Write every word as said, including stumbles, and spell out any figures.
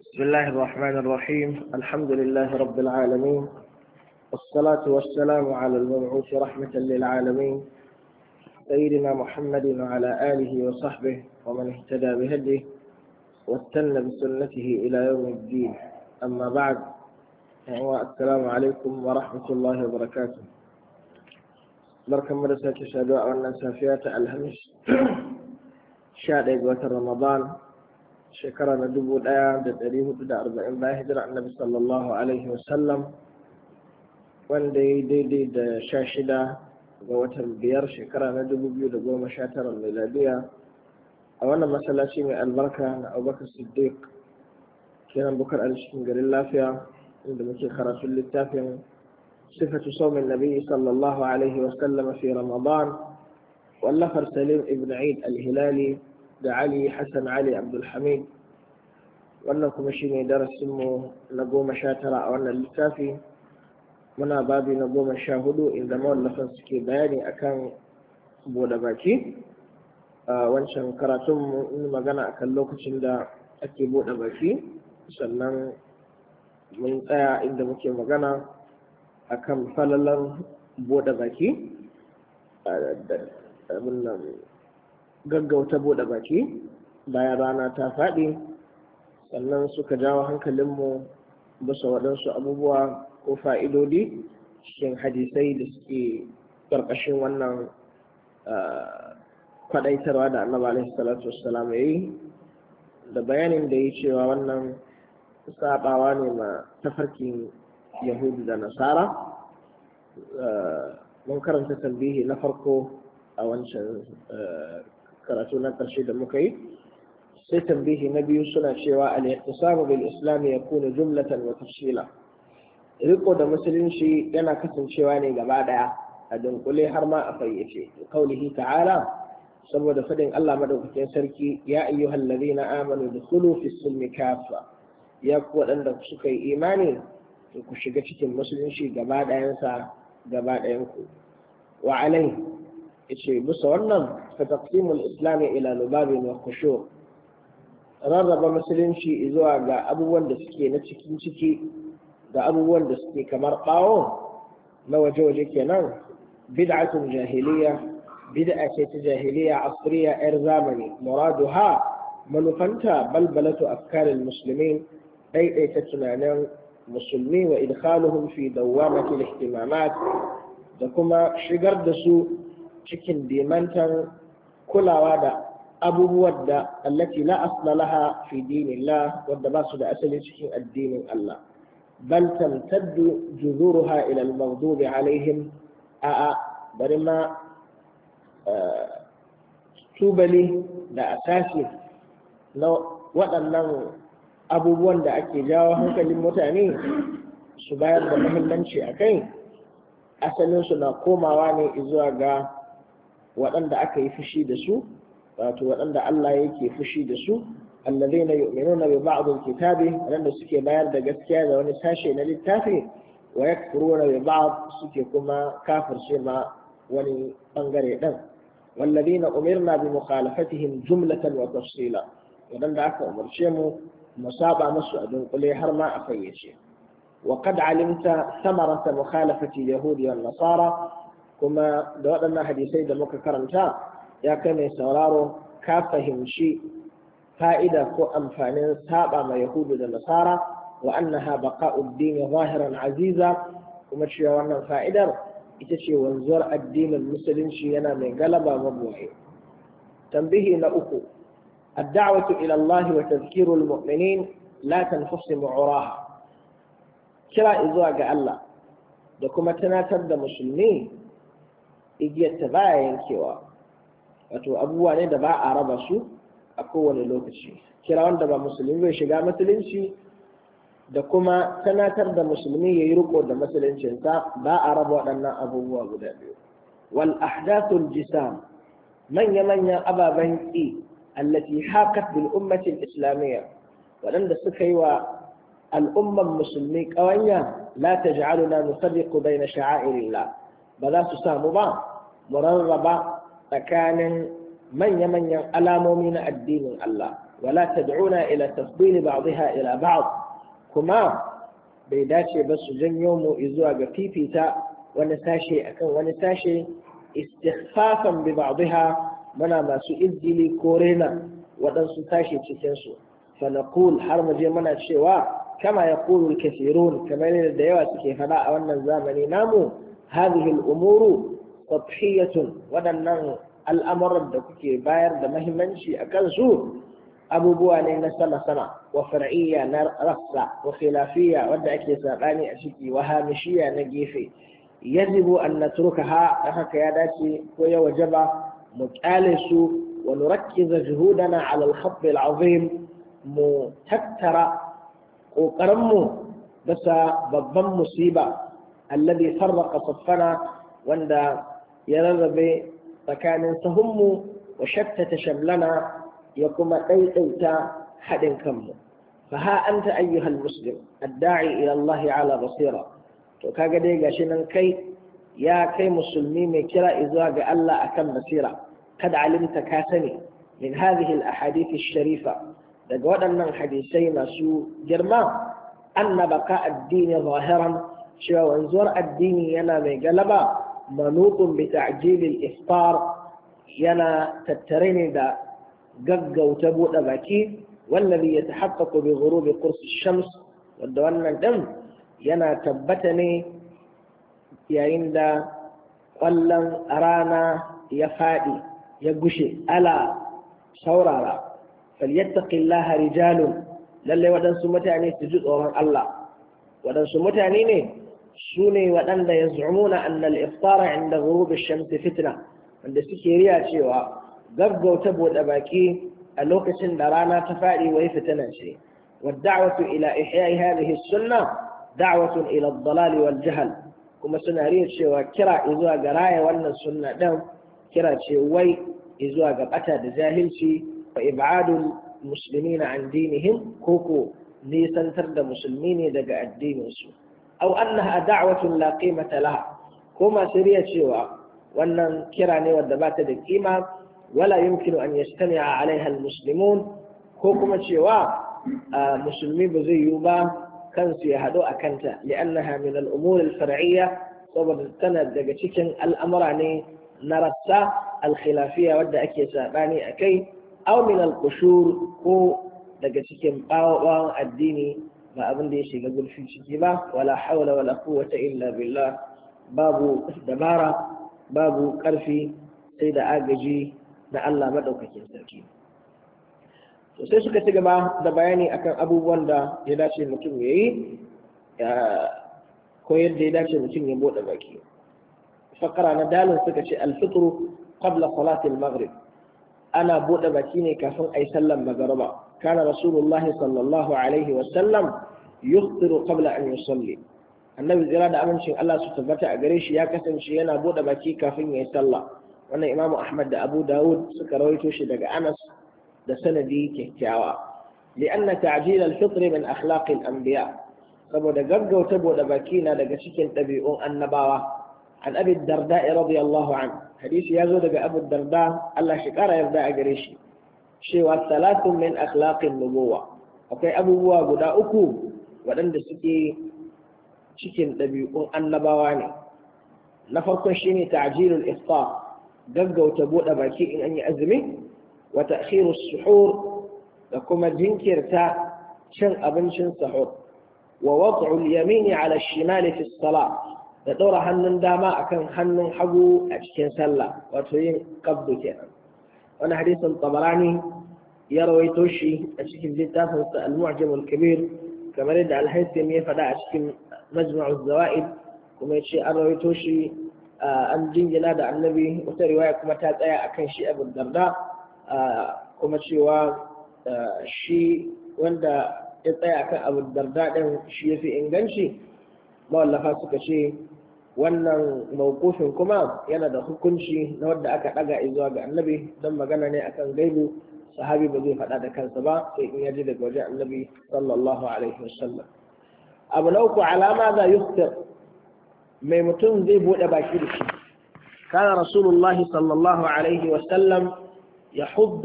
بسم الله الرحمن الرحيم. الحمد لله رب العالمين، والصلاة والسلام على المبعوث رحمة للعالمين سيدنا محمد وعلى آله وصحبه ومن اهتدى بهديه واستنى بسنته إلى يوم الدين. أما بعد، السلام عليكم ورحمة الله وبركاته. بركة مدرسة شهداء والنسافيات الهمس شهادة وتر رمضان shekara na dubu ɗaya da ɗari hudu da arba'in bayan hijira annabi sallallahu alaihi wasallam, wanda ya yi daidai da sha shida ga watan biyar shekara na dubu biyu da goma sha tara miladiya a wannan masallaci mai albarka na abubakar siddiq kenan bukar a cikin garin lafiya, inda muke karatun littafin sifatu saumin nabi sallallahu alaihi wasallam fi ramadan wallafar salim ibn eid al-hilali da Ali Hassan Ali Abdulhamid. Wannan kuma shi ne darasinmu na goma sha tara a wannan littafi. Muna babi na goma sha hudu inda mawallafan suke bayani akan bude baki. A wancan karatun mun magana akan lokacin da ake bude baki, sannan mun tsaya inda muke magana akan falalan bude baki gaggauta bude baki bayan rana ta faɗi, sannan suka jawo hankalinmu bisa waɗansu abubuwa ko fa'idodi cikin hadisai da suke ƙarƙashin wannan kwaɗaitarwa da annabi alaihi salatu wassalam ya yi, da bayanin da ya cewa wannan saɓawa ne ma tafarkin yahudu da nasara. Mun karanta tambihi na farko a wancan karatu na ƙarshe da muka yi, sai tambihi na biyu suna cewa al-ihtisamu bil islam yakunu jumlatan wa tafsila. Riko da musulunci yana kasancewa ne gaba daya a dunkule har ma a fayyace. Qaulihi ta'ala, saboda fadin Allah madaukakin sarki, ya ayyuhal ladina amanu dukhulu fis silmi kaffa, ya ku wadanda suka yi imani to ku shiga cikin musulunci gaba dayansa gaba dayan ku. Wa alai yace musa wannan fa taqsimul islam ila lubabin wa khushu', rarraba musulunci zuwa ga abubuwan da suke na cikin ciki da abubuwan da suke kamar bawo na waje waje kenan. Bid'atun jahiliya, bid'a ce ta jahiliya asriya yar zamani, muraduha manufanta balbalatu afkaril muslimin, daidaita tunanin musulmi wa idkhaluhum fi dawamati al-ihtimamat, da kuma shigar da su cikin dimantan kulawa da abubuwan da allati la asla laha fi dinillah, wadda ba su da asali cikin addinin Allah. Bal tamtaddu juzuruha ila al-maghdubi alaihim, a a bari ma tubali da asasi na waɗannan abubuwan da ake jawo hankalin mutane su bayar da muhimmanci a kai, asalinsu na komawa ne zuwa ga waɗanda aka yi fushi da su, wato waɗanda Allah yake fushi da su, allazina yu'minuna bi ba'd al-kitabi, waɗanda suke bayar da gaskiya da wani sashe na littafi, wa yakfuruna bi ba'd, suke kuma kafirce ma wani bangare din. Wallazina umirna bi mukhalafatihim jumlatan wa tafsila, waɗanda aka umarce mu mu saba musu a dunkule har ma a fayyace. wa qad alimta samarata mukhalafati al-yahudi wan nasara, kuma da waɗannan hadisai da muka karanta ya kai mai sauraro ka fahimci fa'ida ko amfanin saba ma yahudu da nasara, wa annaha baqa'ud din zahiran aziza, kuma cewa wannan fa'idar ita ce wanzuwar addinin musulunci yana mai galaba mabuwaye. Tambihi na uku, ad-da'watu ila Allah wa tadhkiru al-mu'minin la tanfasimu uraha, kira zuwa ga Allah da kuma tunatar da musulmi igiyar ta baya yankewa, wato abubuwa ne da ba a raba su a kowane lokaci. Kira wanda ba musulmi bai shiga musulunci da kuma tunatar da musulmi ya yi riko da musuluncinsa, ba a raba waɗannan abubuwa guda biyu. Wal ahdathul jisam, manya-manyan ababen ƙi allati hakat bil ummatil islamiyya, waɗanda suka yi wa al'umman musulmi ƙawanya, la taj'aluna nufarriqu bayna sha'airillah, ba za su samu ba mu rarraba tsakanin manya-manyan alamomi na addinin Allah. ولا تدعونا إلى تفضيل بعضها إلى بعض كما بيداتي بس جن يوم إزوا فيفيتا ونساشي أكن ونساشي استخفافا ببعضها منا ما سئذلي كورينا ودنسو تاشي تكنسو فنقول حرم جمنا شوا كما يقول الكثيرون كما لديوات كيف لا أولنا الزامن نامو هذه الأمور سطحية ودنن الأمر الدكوكي باير دمهمنشي أكنسو أبو بواني نسمى سنة وفرعية رفع وخلافية ودعك ساباني أشكي وهامشية نجيفي يجب أن نتركها أخك ياداتي ويوجب متآلس ونركز جهودنا على الخط العظيم متكتر وقرمه بس بضم مصيبة الذي فرق صفنا وأن يرغب فكان سهم وشتت شملنا يقوم أيتا حد كم فها أنت أيها المسلم الداعي إلى الله على بصيرة وكاga dai gashi nan kai ya kai musulmi mai kira izuwa ga Allah akan basira kad alimta ka sani min hadhihi al-ahadith ash-sharifa daga waɗannan hadisai masu girma anna baqa ad-din zahiran cewa wanzuwar addini yana mai galaba manutun bi ta'jil al-iftar yana tattare ne da gaggauta buɗe baki wallazi yatahaqqaqu bi ghurubi qurs ash-shams wanda wannan din yana tabbata ne yayin da ƙwallon rana ya faɗi ya gushe ala saurara falyattaqillaha rijalun lallai waɗansu mutane su ji tsoron Allah waɗansu mutane ne su ne waɗanda ya zu'umuna annal iftara inda ghurub ash-shams fitna wanda suke riya cewa gaggauta bude baki a lokacin da rana ta faɗi wai fitana ce wadda'watu ila ihya'i hadhihi as-sunnah da'watun ila ad-dalal wal jahl kuma suna riya cewa kira zuwa ga raya wannan sunna din kira ce wai zuwa ga bata da jahilci fa ib'adul muslimina an dinihim koko nisantar da musulmi ne daga addinin su aw annaha da'watun la qimata laha ko masu riya cewa wannan kira ne wanda ba ta da kima wala yumkinu an yastami'a alaiha al-muslimun ko kuma cewa musulmi ba zai yi ba kansu ya haɗu a kanta li'annaha min al-umur al-far'iyya saboda tana daga cikin al'amura ne na rassa al-khilafiyya wadda ake sabani akai aw min al-qushur ko daga cikin bawon addini ba abin da ya shiga gulfin ciki ba wala hawla wala quwwata illa billah babu dabara babu karfi sai da agaji da Allah madaukakin sarki to sai suka ci gaba da bayani akan abubuwan da ya dace mutum ya yi ko yadda ya dace mutum ya bude baki fakara na dalin suka ce alfitru qabla salati al-maghrib ana bude baki ne kafin ayi sallar magriba kana rasulullah sallallahu alaihi wa sallam yuftiru qabla an yusalli annabi zira da amincin Allah su tabbata a gare shi ya kasance yana bude baki kafin yayi sallah wannan imamu ahmad da abu dawud suka rawaito shi daga anas da sanadi kyakkyawa li'anna ta'jil al-fitr min akhlaq al-anbiya saboda gaggauta bude baki na daga cikin ɗabi'un annabawa an abi darda radiyallahu an hadisi yazo daga abu darda Allah shi kara yarda a gare shi cewa salatun min akhlaq an-nubuwa akwai abubuwa guda uku waɗanda suke cikin ɗabi'un annabawa ne na farkon shine ta'jil al-iftar gaggauta bude baki in an yi azumi وتأخير السحور لكم جنكرتا شن أبنشن سحور ووضع اليمين على الشمال في الصلاة تدور حنن داما أكن حنن حقو أشكين سلا وتوين قبض كنا وانا حديث الطبراني يروي توشي أشكين جتاف المعجم الكبير كما رد على الهيثم يفدا أشكين مجمع الزوائد كما يتشي أروي توشي أن جنجنا دا النبي وترواية كما تاتايا أكن شيء أبو الدرداء kuma cewa shi wanda ya tsaya kan abu darda ɗin shi ya fi inganci mawallafa suka ce wannan mawqufin kuma yana da hukunci na wanda aka ɗaga zuwa ga annabi don magana ne akan gaibu sahabi ba zai faɗa da kansa ba sai in yaji daga wajen annabi sallallahu alaihi wasallam abu na uku alama za yuftir mai mutum zai buɗe baki da shi kana rasulullahi sallallahu alaihi wasallam يحض